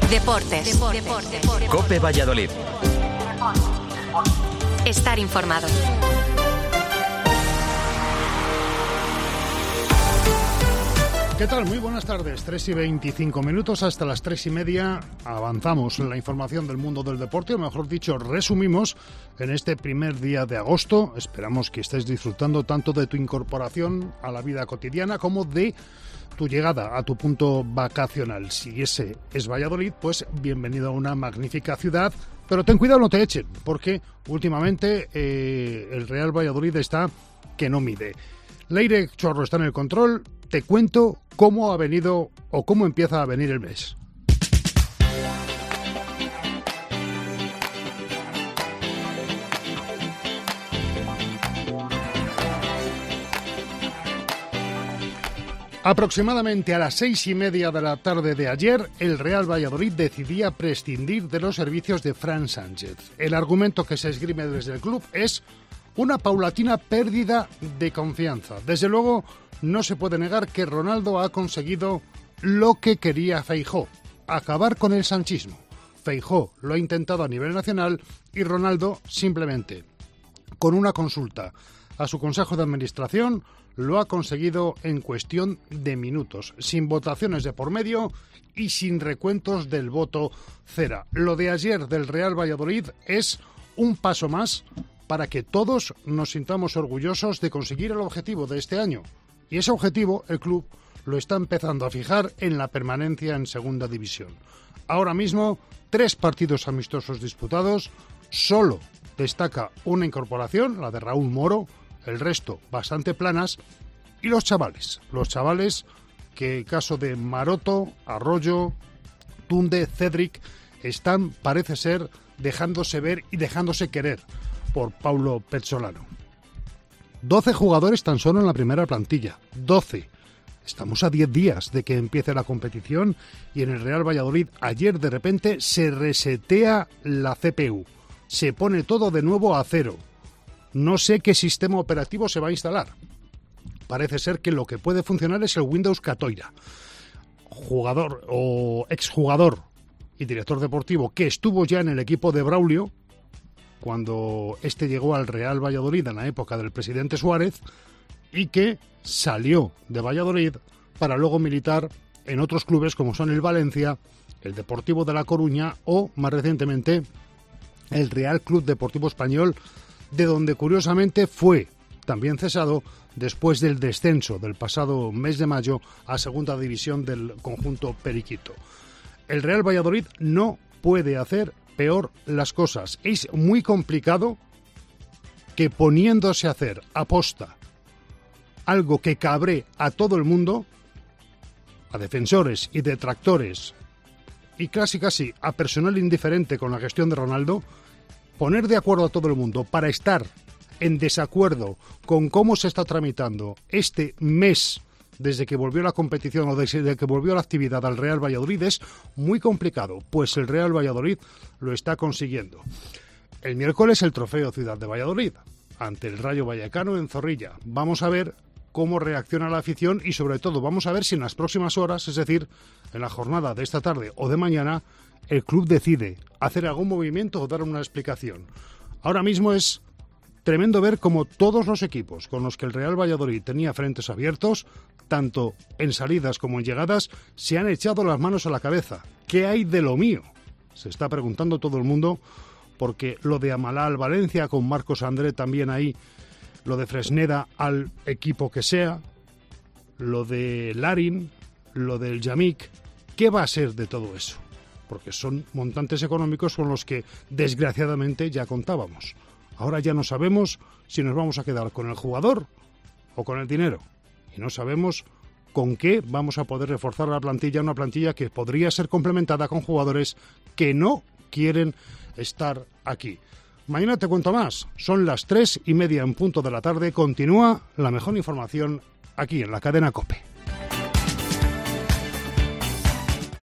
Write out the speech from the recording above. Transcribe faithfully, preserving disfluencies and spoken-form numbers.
Deportes. Deportes. COPE Valladolid. Estar informado. ¿Qué tal? Muy buenas tardes. tres y veinticinco minutos hasta las tres y media. Avanzamos en la información del mundo del deporte, o mejor dicho, resumimos en este primer día de agosto. Esperamos que estés disfrutando tanto de tu incorporación a la vida cotidiana como de tu llegada a tu punto vacacional. Si ese es Valladolid, pues bienvenido a una magnífica ciudad. Pero ten cuidado, no te echen, porque últimamente eh, el Real Valladolid está que no mide. Leire Chorro está en el control. Te cuento cómo ha venido o cómo empieza a venir el mes. Aproximadamente a las seis y media de la tarde de ayer, el Real Valladolid decidía prescindir de los servicios de Fran Sánchez. El argumento que se esgrime desde el club es una paulatina pérdida de confianza. Desde luego, no se puede negar que Ronaldo ha conseguido lo que quería Feijóo, acabar con el sanchismo. Feijóo lo ha intentado a nivel nacional y Ronaldo simplemente, con una consulta a su consejo de administración, lo ha conseguido en cuestión de minutos, sin votaciones de por medio y sin recuentos del voto cera. Lo de ayer del Real Valladolid es un paso más para que todos nos sintamos orgullosos de conseguir el objetivo de este año. Y ese objetivo el club lo está empezando a fijar en la permanencia en segunda división. Ahora mismo, tres partidos amistosos disputados, solo destaca una incorporación, la de Raúl Moro, el resto bastante planas, y los chavales, los chavales que, caso de Maroto, Arroyo, Tunde, Cedric, están, parece ser, dejándose ver y dejándose querer por Paulo Pezzolano. doce jugadores tan solo en la primera plantilla, doce. Estamos a diez días de que empiece la competición y en el Real Valladolid ayer de repente se resetea la C P U. Se pone todo de nuevo a cero. No sé qué sistema operativo se va a instalar. Parece ser que lo que puede funcionar es el Windows Catoira. Jugador o exjugador y director deportivo que estuvo ya en el equipo de Braulio cuando este llegó al Real Valladolid en la época del presidente Suárez y que salió de Valladolid para luego militar en otros clubes como son el Valencia, el Deportivo de La Coruña o, más recientemente, el Real Club Deportivo Español, de donde curiosamente fue también cesado después del descenso del pasado mes de mayo a segunda división del conjunto periquito. El Real Valladolid no puede hacer peor las cosas. Es muy complicado que poniéndose a hacer aposta algo que cabre a todo el mundo, a defensores y detractores y casi casi a personal indiferente con la gestión de Ronaldo, poner de acuerdo a todo el mundo para estar en desacuerdo con cómo se está tramitando este mes desde que volvió la competición o desde que volvió la actividad al Real Valladolid es muy complicado, pues el Real Valladolid lo está consiguiendo. El miércoles el trofeo Ciudad de Valladolid ante el Rayo Vallecano en Zorrilla. Vamos a ver cómo reacciona la afición y sobre todo vamos a ver si en las próximas horas, es decir, en la jornada de esta tarde o de mañana, el club decide hacer algún movimiento o dar una explicación. Ahora mismo es tremendo ver cómo todos los equipos con los que el Real Valladolid tenía frentes abiertos, tanto en salidas como en llegadas, se han echado las manos a la cabeza. ¿Qué hay de lo mío? Se está preguntando todo el mundo, porque lo de Amalá al Valencia, con Marcos André también ahí, lo de Fresneda al equipo que sea, lo de Larin, lo del Yamik, ¿qué va a ser de todo eso? Porque son montantes económicos con los que desgraciadamente ya contábamos. Ahora ya no sabemos si nos vamos a quedar con el jugador o con el dinero. Y no sabemos con qué vamos a poder reforzar la plantilla, una plantilla que podría ser complementada con jugadores que no quieren estar aquí. Mañana te cuento más. Son las tres y media en punto de la tarde. Continúa la mejor información aquí en la cadena COPE.